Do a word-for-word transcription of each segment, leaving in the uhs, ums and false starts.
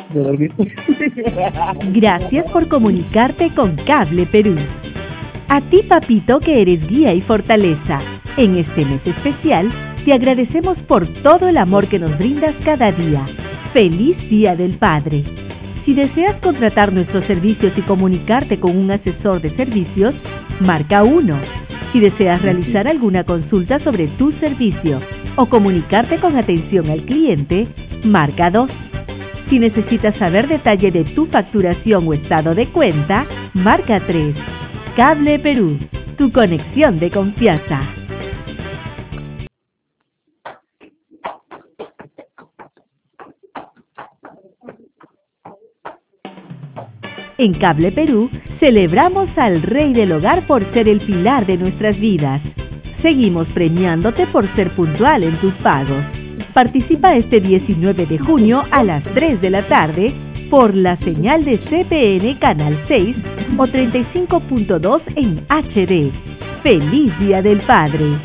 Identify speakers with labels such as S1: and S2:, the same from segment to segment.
S1: Me dormí.
S2: Gracias por comunicarte con Cable Perú. A ti, papito, que eres guía y fortaleza. En este mes especial, te agradecemos por todo el amor que nos brindas cada día. ¡Feliz Día del Padre! Si deseas contratar nuestros servicios y comunicarte con un asesor de servicios, marca uno. Si deseas realizar alguna consulta sobre tu servicio o comunicarte con atención al cliente, marca dos. Si necesitas saber detalle de tu facturación o estado de cuenta, marca tres. Cable Perú, tu conexión de confianza. En Cable Perú, celebramos al Rey del Hogar por ser el pilar de nuestras vidas. Seguimos premiándote por ser puntual en tus pagos. Participa este diecinueve de junio a las tres de la tarde por la señal de C P N Canal seis o treinta y cinco punto dos en H D. ¡Feliz Día del Padre!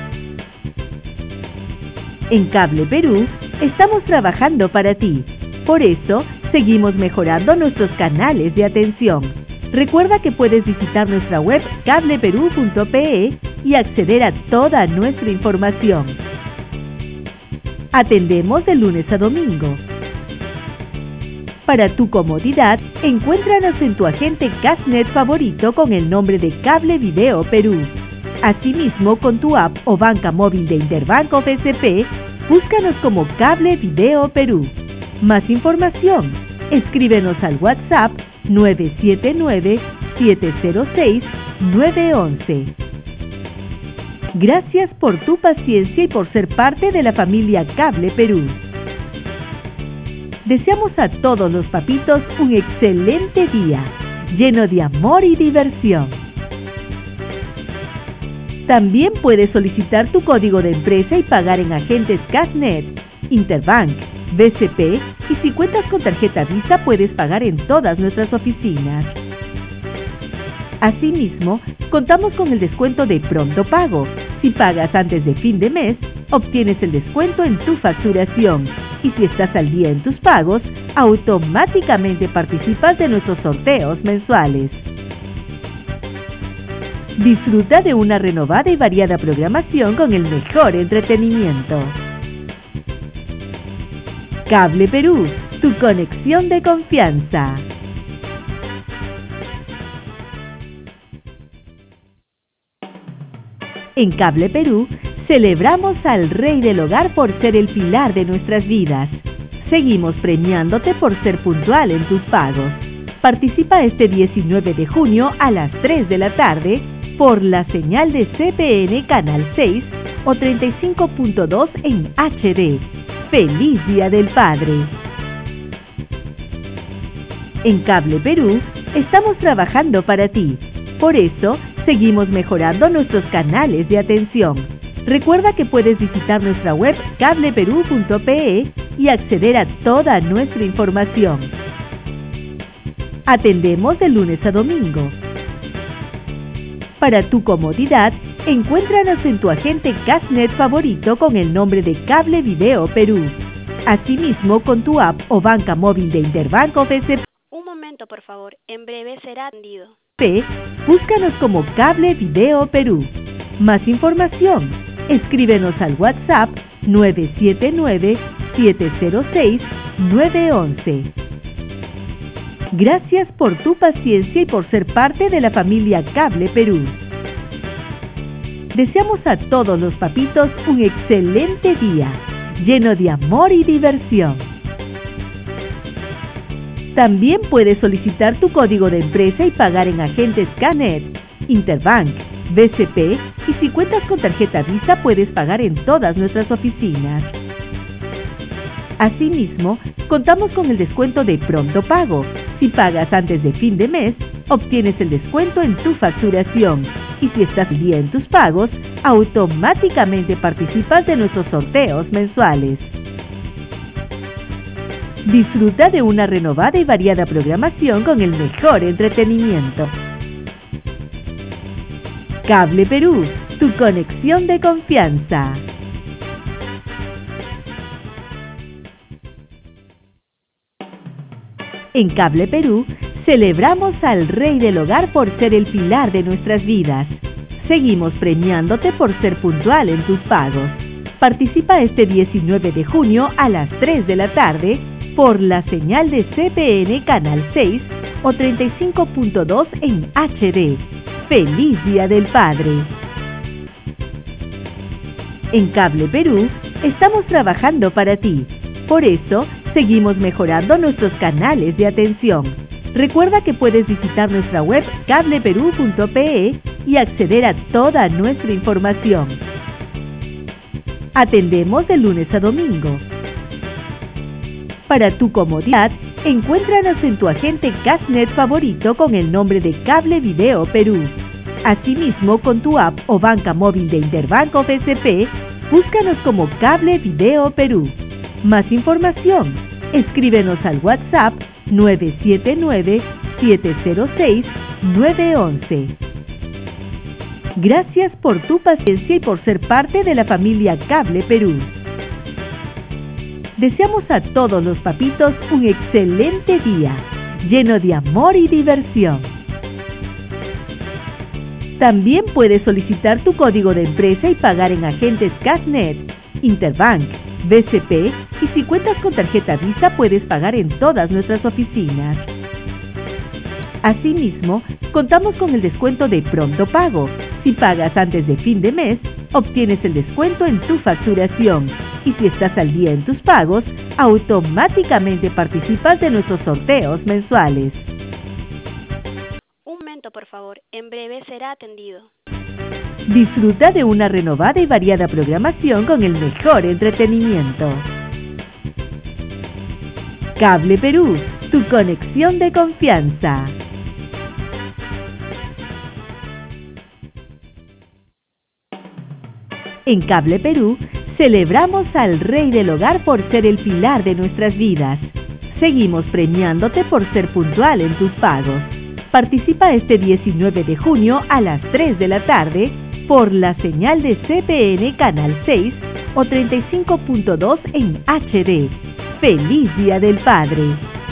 S2: En Cable Perú, estamos trabajando para ti. Por eso, seguimos mejorando nuestros canales de atención. Recuerda que puedes visitar nuestra web cable perú punto pe y acceder a toda nuestra información. Atendemos de lunes a domingo. Para tu comodidad, encuéntranos en tu agente Cashnet favorito con el nombre de Cable Video Perú. Asimismo, con tu app o banca móvil de Interbanco B C P, búscanos como Cable Video Perú. Más información, escríbenos al WhatsApp nueve siete nueve, siete cero seis, nueve uno uno. Gracias por tu paciencia y por ser parte de la familia Cable Perú. Deseamos a todos los papitos un excelente día, lleno de amor y diversión. También puedes solicitar tu código de empresa y pagar en agentes Cashnet, Interbank, B C P y si cuentas con tarjeta Visa puedes pagar en todas nuestras oficinas. Asimismo, contamos con el descuento de Pronto Pago. Si pagas antes de fin de mes, obtienes el descuento en tu facturación. Y si estás al día en tus pagos, automáticamente participas de nuestros sorteos mensuales. Disfruta de una renovada y variada programación con el mejor entretenimiento. Cable Perú, tu conexión de confianza. En Cable Perú, celebramos al Rey del Hogar por ser el pilar de nuestras vidas. Seguimos premiándote por ser puntual en tus pagos. Participa este diecinueve de junio a las tres de la tarde por la señal de C P N Canal seis o treinta y cinco punto dos en H D. ¡Feliz Día del Padre! En Cable Perú, estamos trabajando para ti. Por eso, seguimos mejorando nuestros canales de atención. Recuerda que puedes visitar nuestra web cable perú punto pe y acceder a toda nuestra información. Atendemos de lunes a domingo. Para tu comodidad, encuéntranos en tu agente Cashnet favorito con el nombre de Cable Video Perú. Asimismo, con tu app o banca móvil de Interbanco B C P.
S3: Un momento, por favor. En breve será atendido.
S2: Búscanos como Cable Video Perú. Más información, escríbenos al WhatsApp nueve siete nueve, siete cero seis, nueve uno uno. Gracias por tu paciencia y por ser parte de la familia Cable Perú. Deseamos a todos los papitos un excelente día, lleno de amor y diversión. También puedes solicitar tu código de empresa y pagar en agentes Cashnet, Interbank, B C P y si cuentas con tarjeta Visa puedes pagar en todas nuestras oficinas. Asimismo, contamos con el descuento de Pronto Pago. Si pagas antes de fin de mes, obtienes el descuento en tu facturación. Y si estás al día en tus pagos, automáticamente participas de nuestros sorteos mensuales. Disfruta de una renovada y variada programación con el mejor entretenimiento. Cable Perú, tu conexión de confianza. En Cable Perú, celebramos al Rey del Hogar por ser el pilar de nuestras vidas. Seguimos premiándote por ser puntual en tus pagos. Participa este diecinueve de junio a las tres de la tarde por la señal de C P N Canal seis o treinta y cinco punto dos en H D. ¡Feliz Día del Padre! En Cable Perú, estamos trabajando para ti. Por eso, seguimos mejorando nuestros canales de atención. Recuerda que puedes visitar nuestra web cable perú punto pe y acceder a toda nuestra información. Atendemos de lunes a domingo. Para tu comodidad, encuéntranos en tu agente Cashnet favorito con el nombre de Cable Video Perú. Asimismo, con tu app o banca móvil de Interbank o B C P, búscanos como Cable Video Perú. Más información, escríbenos al WhatsApp nueve siete nueve, siete cero seis, nueve uno uno. Gracias por tu paciencia y por ser parte de la familia Cable Perú. Deseamos a todos los papitos un excelente día, lleno de amor y diversión. También puedes solicitar tu código de empresa y pagar en agentes Cashnet, Interbank, B C P y si cuentas con tarjeta Visa puedes pagar en todas nuestras oficinas. Asimismo, contamos con el descuento de Pronto Pago. Si pagas antes de fin de mes, obtienes el descuento en tu facturación. Y si estás al día en tus pagos, automáticamente participas de nuestros sorteos mensuales.
S3: Un momento, por favor. En breve será atendido.
S2: Disfruta de una renovada y variada programación con el mejor entretenimiento. Cable Perú, tu conexión de confianza. En Cable Perú, celebramos al Rey del Hogar por ser el pilar de nuestras vidas. Seguimos premiándote por ser puntual en tus pagos. Participa este diecinueve de junio a las tres de la tarde por la señal de C P N Canal seis o treinta y cinco punto dos en H D. ¡Feliz Día del Padre!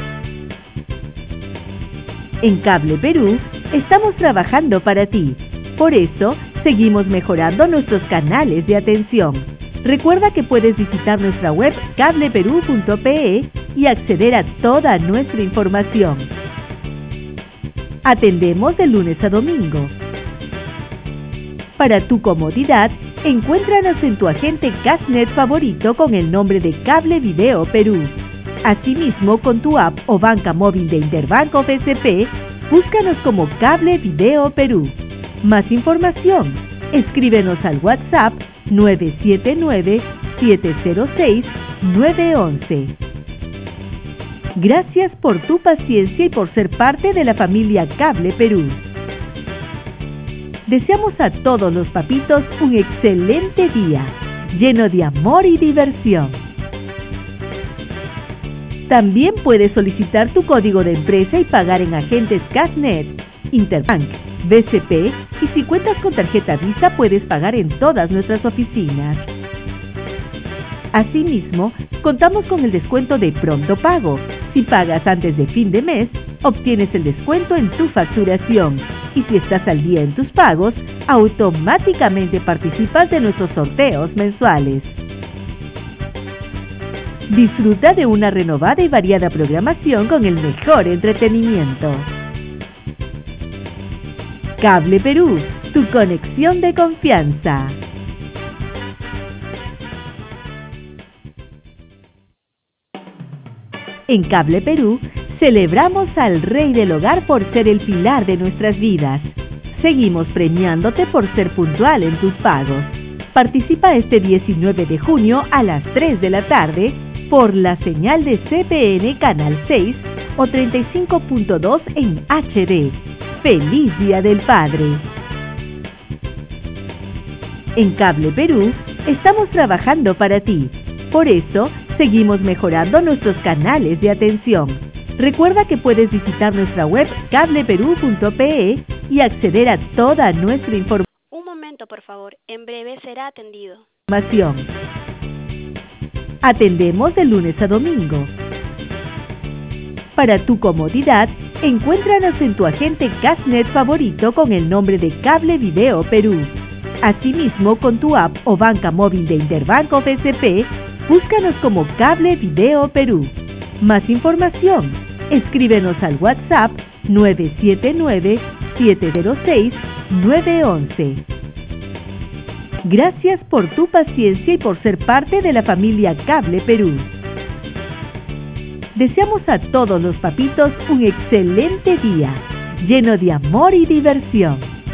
S2: En Cable Perú, estamos trabajando para ti. Por eso, seguimos mejorando nuestros canales de atención. Recuerda que puedes visitar nuestra web cable perú punto pe y acceder a toda nuestra información. Atendemos de lunes a domingo. Para tu comodidad, encuéntranos en tu agente Cashnet favorito con el nombre de Cable Video Perú. Asimismo, con tu app o banca móvil de Interbank o B C P, búscanos como Cable Video Perú. Más información, escríbenos al WhatsApp nueve siete nueve, siete cero seis, nueve uno uno. Gracias por tu paciencia y por ser parte de la familia Cable Perú. Deseamos a todos los papitos un excelente día, lleno de amor y diversión. También puedes solicitar tu código de empresa y pagar en agentes Cashnet, Interbank, B C P y si cuentas con tarjeta Visa puedes pagar en todas nuestras oficinas. Asimismo, contamos con el descuento de Pronto Pago. Si pagas antes de fin de mes, obtienes el descuento en tu facturación. Y si estás al día en tus pagos, automáticamente participas de nuestros sorteos mensuales. Disfruta de una renovada y variada programación con el mejor entretenimiento. Cable Perú, tu conexión de confianza. En Cable Perú, celebramos al Rey del Hogar por ser el pilar de nuestras vidas. Seguimos premiándote por ser puntual en tus pagos. Participa este diecinueve de junio a las tres de la tarde por la señal de C P N Canal seis o treinta y cinco punto dos en H D. ¡Feliz Día del Padre! En Cable Perú, estamos trabajando para ti. Por eso, seguimos mejorando nuestros canales de atención. Recuerda que puedes visitar nuestra web cable perú punto pe y acceder a toda nuestra información.
S3: Un momento, por favor. En breve será atendido. Atendemos de lunes a domingo.
S2: Para tu comodidad, encuéntranos en tu agente Cashnet favorito con el nombre de Cable Video Perú. Asimismo, con tu app o banca móvil de Interbank o B C P, búscanos como Cable Video Perú. Más información, escríbenos al WhatsApp nueve siete nueve, siete cero seis, nueve uno uno. Gracias por tu paciencia y por ser parte de la familia Cable Perú. Deseamos a todos los papitos un excelente día, lleno de amor y diversión.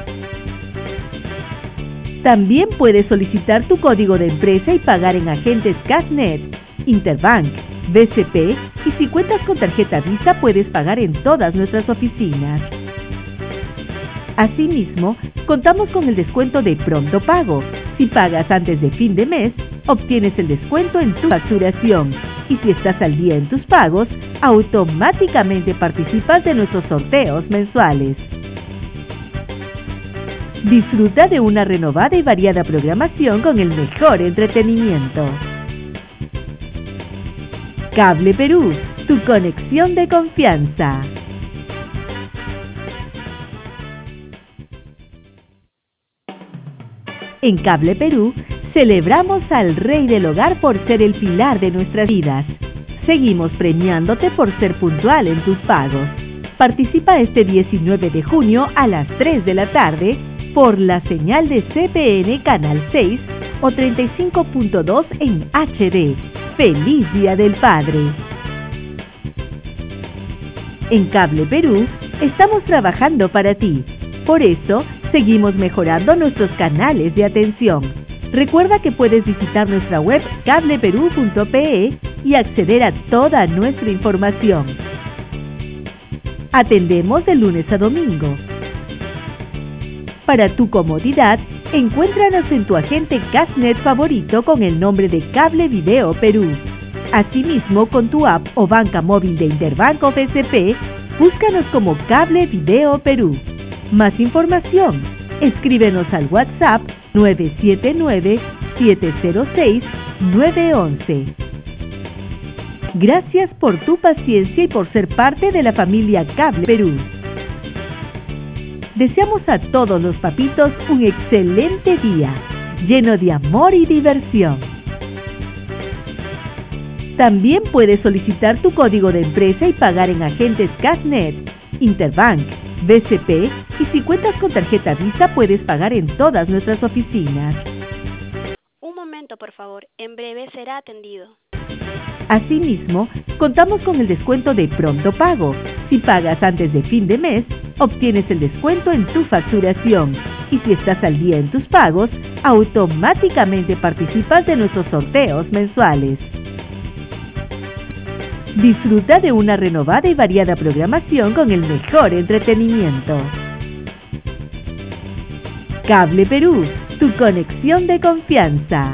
S2: También puedes solicitar tu código de empresa y pagar en agentes Cashnet, Interbank, B C P y si cuentas con tarjeta Visa puedes pagar en todas nuestras oficinas. Asimismo, contamos con el descuento de Pronto Pago. Si pagas antes de fin de mes, obtienes el descuento en tu facturación. Y si estás al día en tus pagos, automáticamente participas de nuestros sorteos mensuales. Disfruta de una renovada y variada programación con el mejor entretenimiento. Cable Perú, tu conexión de confianza. En Cable Perú, celebramos al Rey del Hogar por ser el pilar de nuestras vidas. Seguimos premiándote por ser puntual en tus pagos. Participa este diecinueve de junio a las tres de la tarde por la señal de C P N Canal seis o treinta y cinco punto dos en H D. ¡Feliz Día del Padre! En Cable Perú, estamos trabajando para ti. Por eso, seguimos mejorando nuestros canales de atención. Recuerda que puedes visitar nuestra web cable perú punto pe y acceder a toda nuestra información. Atendemos de lunes a domingo. Para tu comodidad, encuéntranos en tu agente Cashnet favorito con el nombre de Cable Video Perú. Asimismo, con tu app o banca móvil de Interbank o B C P, búscanos como Cable Video Perú. Más información, escríbenos al WhatsApp nueve siete nueve, siete cero seis, nueve uno uno. Gracias por tu paciencia y por ser parte de la familia Cable Perú. Deseamos a todos los papitos un excelente día, lleno de amor y diversión. También puedes solicitar tu código de empresa y pagar en agentes Cashnet, Interbank, B C P y si cuentas con tarjeta Visa puedes pagar en todas nuestras oficinas.
S3: Un momento, por favor. En breve será atendido.
S2: Asimismo, contamos con el descuento de Pronto Pago. Si pagas antes de fin de mes, obtienes el descuento en tu facturación. Y si estás al día en tus pagos, automáticamente participas de nuestros sorteos mensuales. Disfruta de una renovada y variada programación con el mejor entretenimiento. Cable Perú, tu conexión de confianza.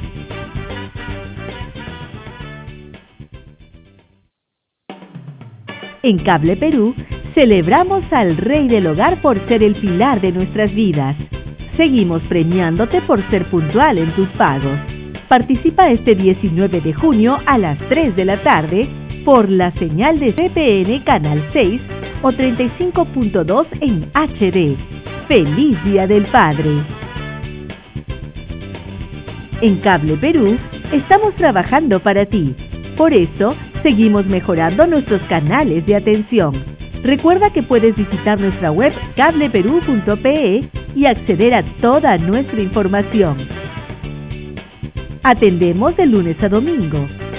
S2: En Cable Perú, celebramos al Rey del Hogar por ser el pilar de nuestras vidas. Seguimos premiándote por ser puntual en tus pagos. Participa este diecinueve de junio a las tres de la tarde por la señal de C P N Canal seis o treinta y cinco punto dos en H D. ¡Feliz Día del Padre! En Cable Perú, estamos trabajando para ti. Por eso, seguimos mejorando nuestros canales de atención. Recuerda que puedes visitar nuestra web cable perú punto pe y acceder a toda nuestra información. Atendemos de lunes a domingo.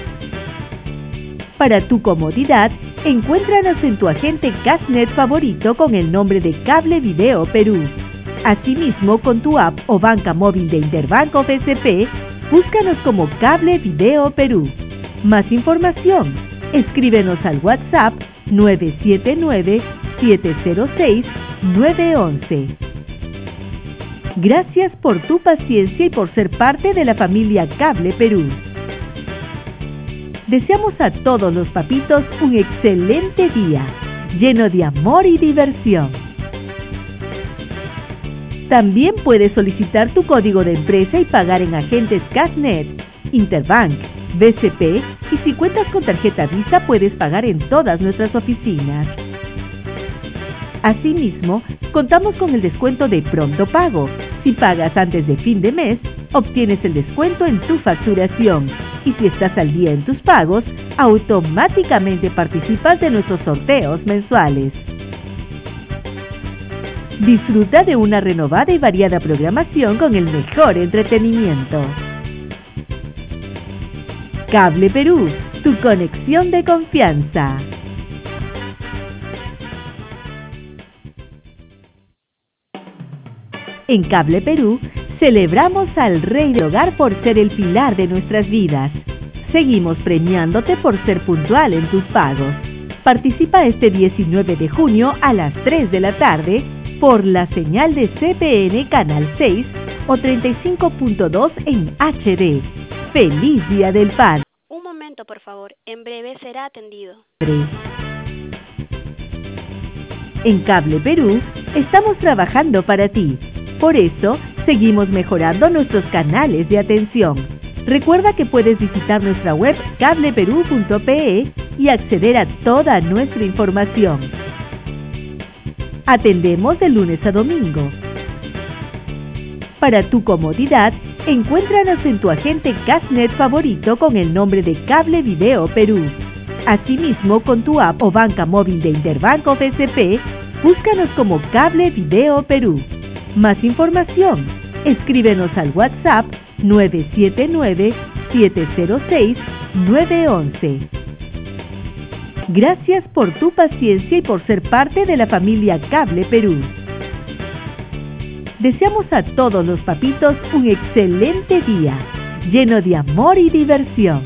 S2: Para tu comodidad, encuéntranos en tu agente Cashnet favorito con el nombre de Cable Video Perú. Asimismo, con tu app o banca móvil de Interbank o B C P, búscanos como Cable Video Perú. Más información, escríbenos al WhatsApp nueve siete nueve, siete cero seis, nueve uno uno. Gracias por tu paciencia y por ser parte de la familia Cable Perú. Deseamos a todos los papitos un excelente día, lleno de amor y diversión. También puedes solicitar tu código de empresa y pagar en agentes Cashnet, Interbank, B C P y si cuentas con tarjeta Visa puedes pagar en todas nuestras oficinas. Asimismo, contamos con el descuento de Pronto Pago. Si pagas antes de fin de mes, obtienes el descuento en tu facturación. Y si estás al día en tus pagos, automáticamente participas de nuestros sorteos mensuales. Disfruta de una renovada y variada programación con el mejor entretenimiento. Cable Perú, tu conexión de confianza. En Cable Perú, celebramos al Rey del Hogar por ser el pilar de nuestras vidas. Seguimos premiándote por ser puntual en tus pagos. Participa este diecinueve de junio a las tres de la tarde por la señal de C P N Canal seis o treinta y cinco punto dos en H D. ¡Feliz Día del Padre!
S3: Un momento, por favor. En breve será atendido.
S2: En Cable Perú, estamos trabajando para ti. Por eso, seguimos mejorando nuestros canales de atención. Recuerda que puedes visitar nuestra web cable perú punto pe y acceder a toda nuestra información. Atendemos de lunes a domingo. Para tu comodidad, encuéntranos en tu agente Cashnet favorito con el nombre de Cable Video Perú. Asimismo, con tu app o banca móvil de Interbanco B C P, búscanos como Cable Video Perú. Más información, escríbenos al WhatsApp nueve siete nueve, siete cero seis, nueve uno uno. Gracias por tu paciencia y por ser parte de la familia Cable Perú. Deseamos a todos los papitos un excelente día, lleno de amor y diversión.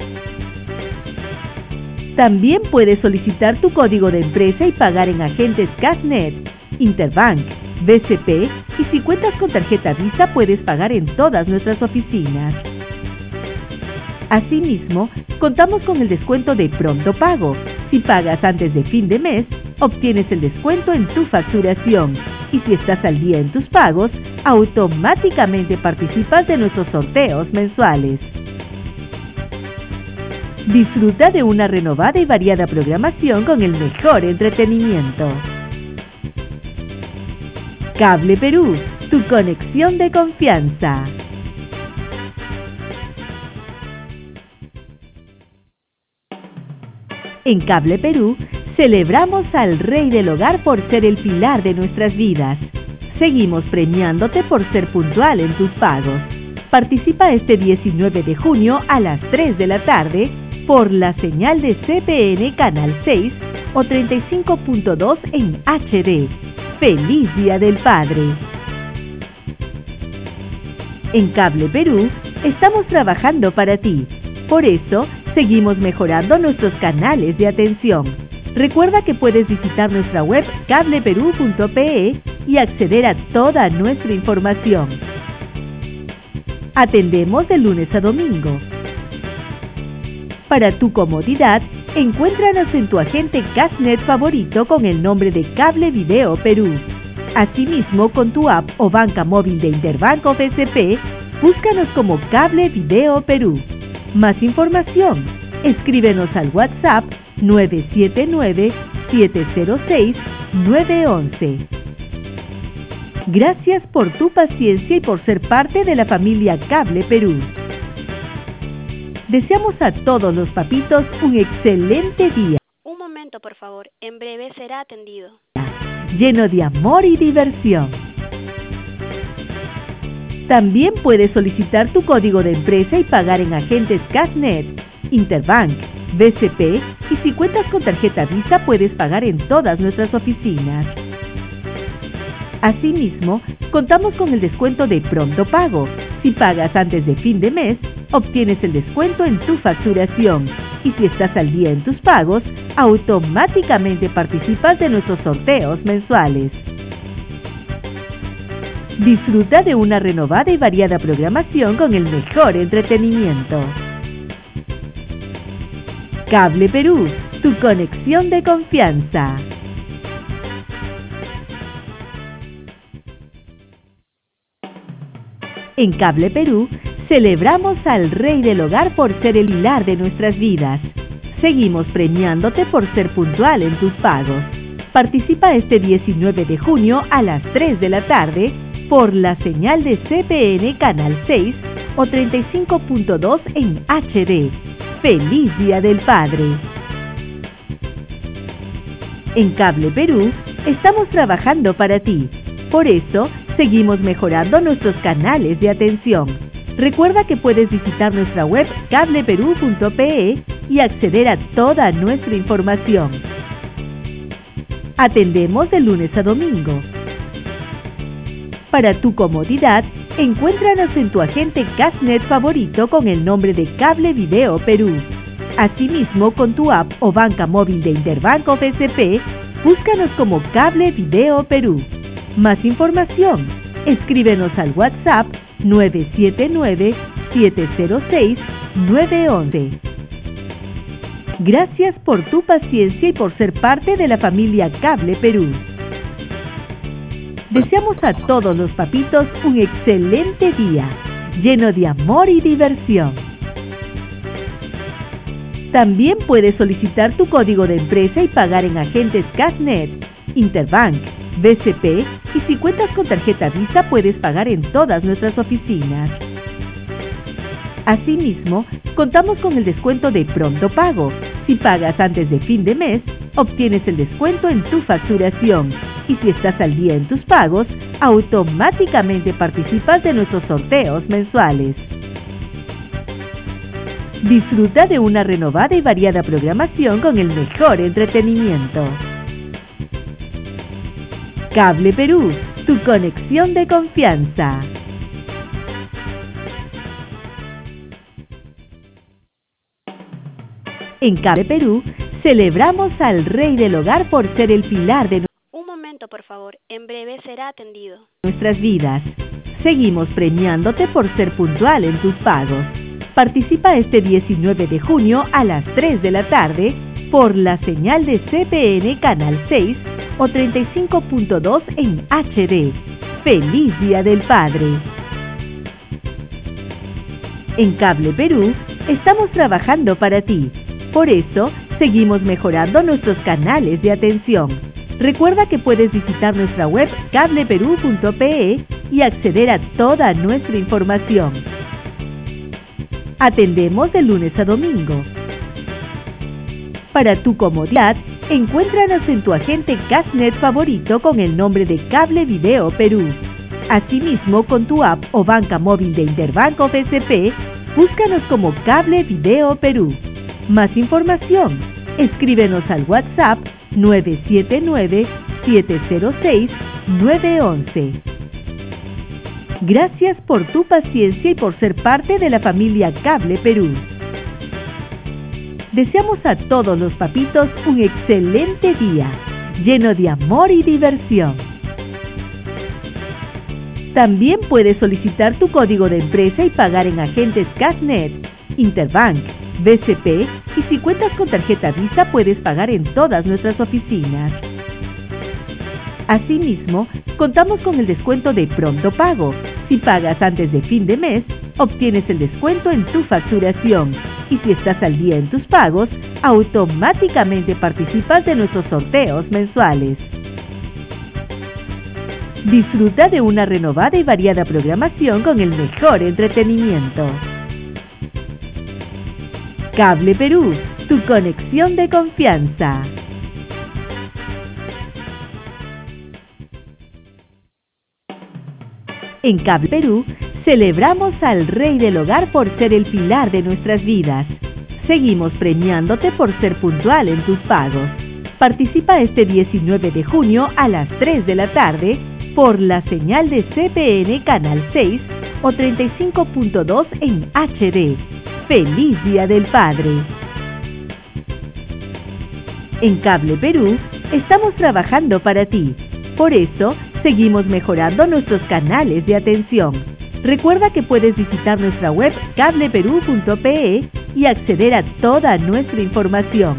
S2: También puedes solicitar tu código de empresa y pagar en agentes Cashnet, Interbank, B C P y si cuentas con tarjeta Visa puedes pagar en todas nuestras oficinas. Asimismo, contamos con el descuento de Pronto Pago. Si pagas antes de fin de mes, obtienes el descuento en tu facturación. Y si estás al día en tus pagos, automáticamente participas de nuestros sorteos mensuales. Disfruta de una renovada y variada programación con el mejor entretenimiento. Cable Perú, tu conexión de confianza. En Cable Perú, celebramos al Rey del Hogar por ser el pilar de nuestras vidas. Seguimos premiándote por ser puntual en tus pagos. Participa este diecinueve de junio a las tres de la tarde por la señal de C P N Canal seis o treinta y cinco punto dos en H D. ¡Feliz Día del Padre! En Cable Perú, estamos trabajando para ti. Por eso, seguimos mejorando nuestros canales de atención. Recuerda que puedes visitar nuestra web cable perú punto pe y acceder a toda nuestra información. Atendemos de lunes a domingo. Para tu comodidad, encuéntranos en tu agente Cashnet favorito con el nombre de Cable Video Perú. Asimismo, con tu app o banca móvil de Interbanco B C P, búscanos como Cable Video Perú. Más información, escríbenos al WhatsApp nueve siete nueve, siete cero seis, nueve uno uno. Gracias por tu paciencia y por ser parte de la familia Cable Perú. Deseamos a todos los papitos un excelente día.
S3: Un momento, por favor. En breve será atendido.
S2: Lleno de amor y diversión. También puedes solicitar tu código de empresa y pagar en agentes Cashnet, Interbank, B C P y si cuentas con tarjeta Visa puedes pagar en todas nuestras oficinas. Asimismo, contamos con el descuento de Pronto Pago. Si pagas antes de fin de mes, obtienes el descuento en tu facturación. Y si estás al día en tus pagos, automáticamente participas de nuestros sorteos mensuales. Disfruta de una renovada y variada programación con el mejor entretenimiento. Cable Perú, tu conexión de confianza. En Cable Perú, Celebramos al Rey del Hogar por ser el pilar de nuestras vidas. Seguimos premiándote por ser puntual en tus pagos. Participa este diecinueve de junio a las tres de la tarde por la señal de C P N Canal seis o treinta y cinco punto dos en H D. ¡Feliz Día del Padre! En Cable Perú estamos trabajando para ti. Por eso, seguimos mejorando nuestros canales de atención. Recuerda que puedes visitar nuestra web cable perú punto pe y acceder a toda nuestra información. Atendemos de lunes a domingo. Para tu comodidad, encuéntranos en tu agente Cashnet favorito con el nombre de Cable Video Perú. Asimismo, con tu app o banca móvil de Interbank o B C P, búscanos como Cable Video Perú. Más información, escríbenos al WhatsApp nueve siete nueve, siete cero seis, nueve uno uno. Gracias por tu paciencia y por ser parte de la familia Cable Perú. Deseamos a todos los papitos un excelente día, lleno de amor y diversión. También puedes solicitar tu código de empresa y pagar en agentes Cashnet, Interbank, B C P y si cuentas con tarjeta Visa puedes pagar en todas nuestras oficinas. Asimismo, contamos con el descuento de Pronto Pago. Si pagas antes de fin de mes, obtienes el descuento en tu facturación. Y si estás al día en tus pagos, automáticamente participas de nuestros sorteos mensuales. Disfruta de una renovada y variada programación con el mejor entretenimiento. Cable Perú, tu conexión de confianza. En Cable Perú, celebramos al Rey del Hogar por ser el pilar de
S3: Un momento, por favor. En breve será atendido.
S2: nuestras vidas. Seguimos premiándote por ser puntual en tus pagos. Participa este diecinueve de junio a las tres de la tarde por la señal de C P N Canal seis o treinta y cinco punto dos en H D. ¡Feliz Día del Padre! En Cable Perú estamos trabajando para ti. Por eso, seguimos mejorando nuestros canales de atención. Recuerda que puedes visitar nuestra web cable perú punto pe y acceder a toda nuestra información. Atendemos de lunes a domingo. Para tu comodidad, encuéntranos en tu agente Cashnet favorito con el nombre de Cable Video Perú. Asimismo, con tu app o banca móvil de Interbank o B C P, búscanos como Cable Video Perú. Más información, escríbenos al WhatsApp nueve siete nueve, siete cero seis, nueve uno uno. Gracias por tu paciencia y por ser parte de la familia Cable Perú. Deseamos a todos los papitos un excelente día, lleno de amor y diversión. También puedes solicitar tu código de empresa y pagar en agentes Cashnet, Interbank, B C P y si cuentas con tarjeta Visa puedes pagar en todas nuestras oficinas. Asimismo, contamos con el descuento de Pronto Pago. Si pagas antes de fin de mes, obtienes el descuento en tu facturación. Y si estás al día en tus pagos, automáticamente participas de nuestros sorteos mensuales. Disfruta de una renovada y variada programación con el mejor entretenimiento. Cable Perú, tu conexión de confianza. En Cable Perú, celebramos al Rey del Hogar por ser el pilar de nuestras vidas. Seguimos premiándote por ser puntual en tus pagos. Participa este diecinueve de junio a las tres de la tarde por la señal de C P N Canal seis o treinta y cinco punto dos en H D. ¡Feliz Día del Padre! En Cable Perú estamos trabajando para ti. Por eso, seguimos mejorando nuestros canales de atención. Recuerda que puedes visitar nuestra web cable perú punto pe y acceder a toda nuestra información.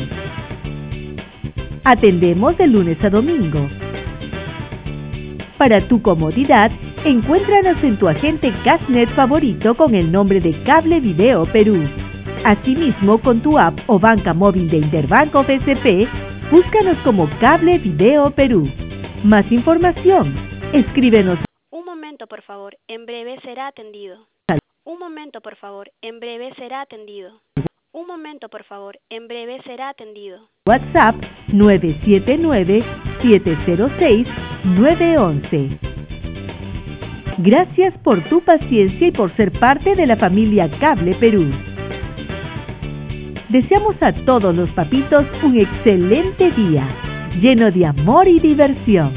S2: Atendemos de lunes a domingo. Para tu comodidad, Encuéntranos en tu agente Castnet favorito con el nombre de Cable Video Perú. Asimismo, con tu app o banca móvil de Interbanco F S P, búscanos como Cable Video Perú. Más información, escríbenos.
S3: Un momento, por favor, en breve será atendido. Un momento, por favor, en breve será atendido. Un momento, por favor, en breve será atendido.
S2: WhatsApp nueve siete nueve, siete cero seis, nueve uno uno. Gracias por tu paciencia y por ser parte de la familia Cable Perú. Deseamos a todos los papitos un excelente día, lleno de amor y diversión.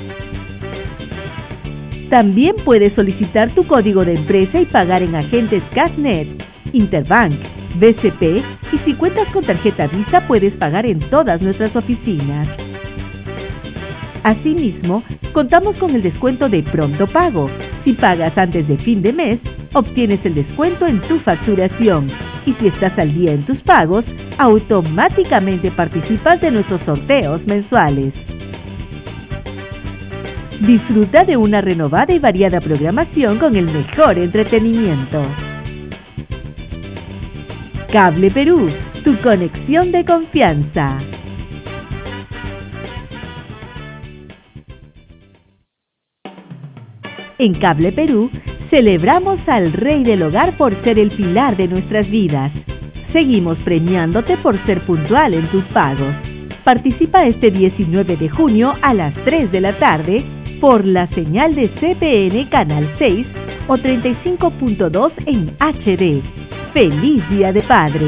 S2: También puedes solicitar tu código de empresa y pagar en agentes Castnet, Interbank, B C P, y si cuentas con tarjeta Visa puedes pagar en todas nuestras oficinas. Asimismo, contamos con el descuento de pronto pago. Si pagas antes de fin de mes, obtienes el descuento en tu facturación. Y si estás al día en tus pagos, automáticamente participas de nuestros sorteos mensuales. Disfruta de una renovada y variada programación con el mejor entretenimiento. Cable Perú, tu conexión de confianza. En Cable Perú, celebramos al Rey del Hogar por ser el pilar de nuestras vidas. Seguimos premiándote por ser puntual en tus pagos. Participa este diecinueve de junio a las tres de la tarde por la señal de C P N Canal seis o treinta y cinco punto dos en H D. ¡Feliz Día de Padre!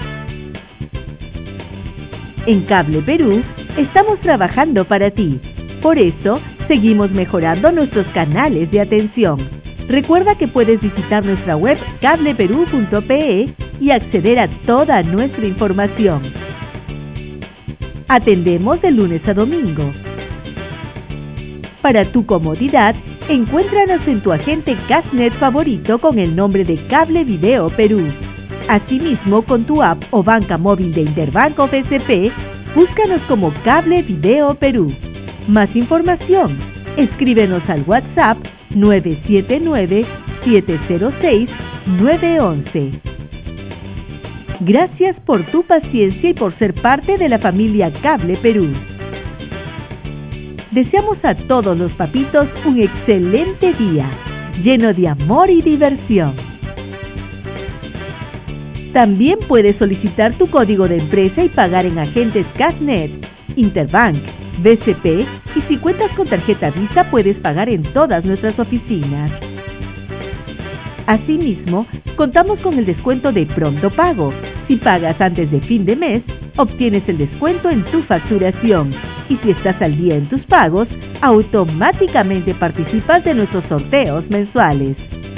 S2: En Cable Perú, estamos trabajando para ti. Por eso, seguimos mejorando nuestros canales de atención. Recuerda que puedes visitar nuestra web cable perú punto pe y acceder a toda nuestra información. Atendemos de lunes a domingo. Para tu comodidad, encuéntranos en tu agente Castnet favorito con el nombre de Cable Video Perú. Asimismo, con tu app o banca móvil de Interbanco F S P, búscanos como Cable Video Perú. Más información, escríbenos al WhatsApp nueve siete nueve, siete cero seis, nueve uno uno. Gracias por tu paciencia y por ser parte de la familia Cable Perú. Deseamos a todos los papitos un excelente día, lleno de amor y diversión. También puedes solicitar tu código de empresa y pagar en agentes Castnet, Interbank, B C P, y si cuentas con tarjeta Visa puedes pagar en todas nuestras oficinas. Asimismo, contamos con el descuento de pronto pago. Si pagas antes de fin de mes, obtienes el descuento en tu facturación. Y si estás al día en tus pagos, automáticamente participas de nuestros sorteos mensuales.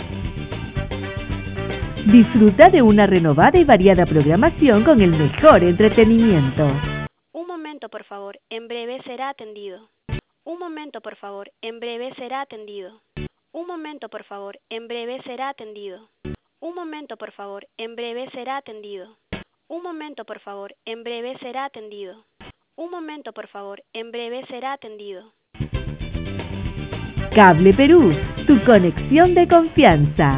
S2: Disfruta de una renovada y variada programación con el mejor entretenimiento.
S3: Un momento, por favor, en breve será atendido. Un momento, por favor, en breve será atendido. Un momento, por favor, en breve será atendido. Un momento, por favor, en breve será atendido. Un momento, por favor, en breve será atendido. Un momento, por favor, en breve será atendido.
S2: Cable Perú, tu conexión de confianza.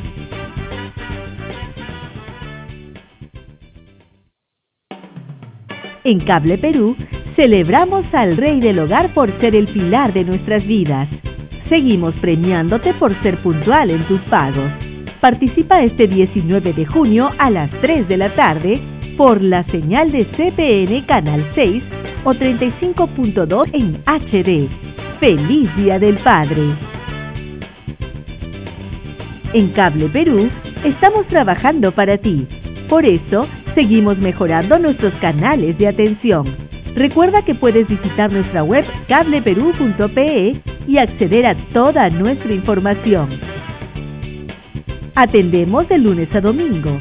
S2: En Cable Perú, celebramos al Rey del Hogar por ser el pilar de nuestras vidas. Seguimos premiándote por ser puntual en tus pagos. Participa este diecinueve de junio a las tres de la tarde por la señal de C P N Canal seis o treinta y cinco punto dos en H D. ¡Feliz Día del Padre! En Cable Perú, estamos trabajando para ti. Por eso, seguimos mejorando nuestros canales de atención. Recuerda que puedes visitar nuestra web cable perú punto pe y acceder a toda nuestra información. Atendemos de lunes a domingo.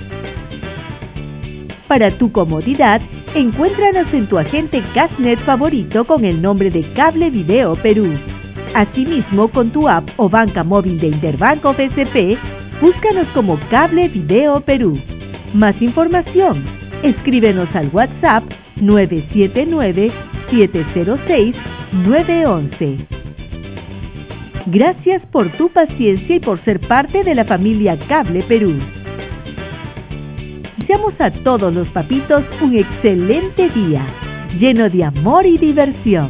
S2: Para tu comodidad, encuéntranos en tu agente Castnet favorito con el nombre de Cable Video Perú. Asimismo, con tu app o banca móvil de Interbanco F S P, búscanos como Cable Video Perú. Más información, escríbenos al WhatsApp nueve siete nueve, siete cero seis, nueve uno uno. Gracias por tu paciencia y por ser parte de la familia Cable Perú. Deseamos a todos los papitos un excelente día, lleno de amor y diversión.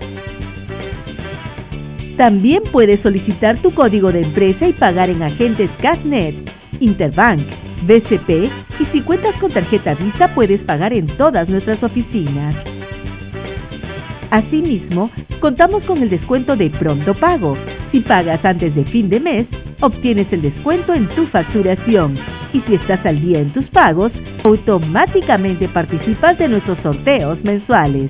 S2: También puedes solicitar tu código de empresa y pagar en agentes Cashnet, Interbank, B C P, y si cuentas con tarjeta Visa puedes pagar en todas nuestras oficinas. Asimismo, contamos con el descuento de Pronto Pago. Si pagas antes de fin de mes, obtienes el descuento en tu facturación. Y si estás al día en tus pagos, automáticamente participas de nuestros sorteos mensuales.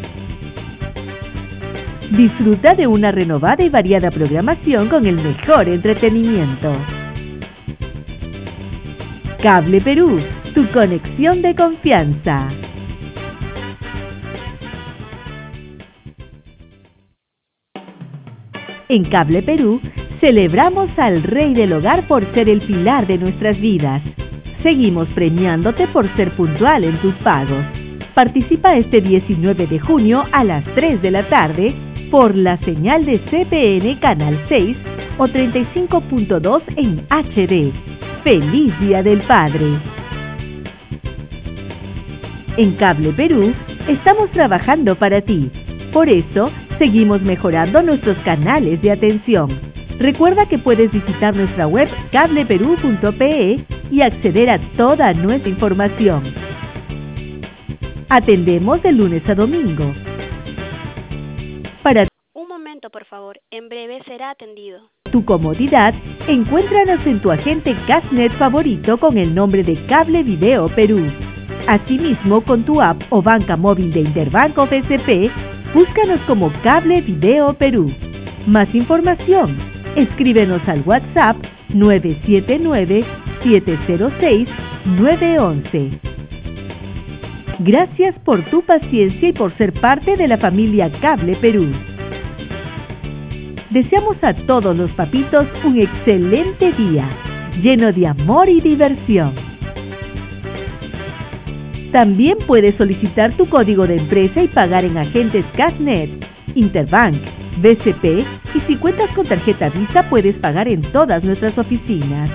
S2: Disfruta de una renovada y variada programación con el mejor entretenimiento. Cable Perú, tu conexión de confianza. En Cable Perú, celebramos al Rey del Hogar por ser el pilar de nuestras vidas. Seguimos premiándote por ser puntual en tus pagos. Participa este diecinueve de junio a las tres de la tarde por la señal de C P N Canal seis o treinta y cinco punto dos en H D. ¡Feliz Día del Padre! En Cable Perú, estamos trabajando para ti. Por eso, seguimos mejorando nuestros canales de atención. Recuerda que puedes visitar nuestra web cable perú punto pe y acceder a toda nuestra información. Atendemos de lunes a domingo. Para
S3: Un momento, por favor. En breve será atendido.
S2: tu comodidad, encuéntranos en tu agente Cashnet favorito con el nombre de Cable Video Perú. Asimismo, con tu app o banca móvil de Interbank o B C P, búscanos como Cable Video Perú. Más información, escríbenos al WhatsApp nueve siete nueve, siete cero seis, nueve uno uno. Gracias por tu paciencia y por ser parte de la familia Cable Perú. Deseamos a todos los papitos un excelente día, lleno de amor y diversión. También puedes solicitar tu código de empresa y pagar en agentes Cashnet, Interbank, B C P, y si cuentas con tarjeta Visa puedes pagar en todas nuestras oficinas.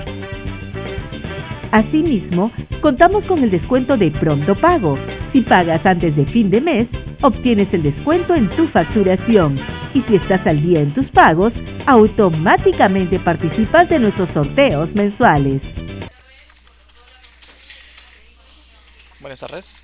S2: Asimismo, contamos con el descuento de Pronto Pago. Si pagas antes de fin de mes, obtienes el descuento en tu facturación. Y si estás al día en tus pagos, automáticamente participas de nuestros sorteos mensuales.
S1: Buenas tardes.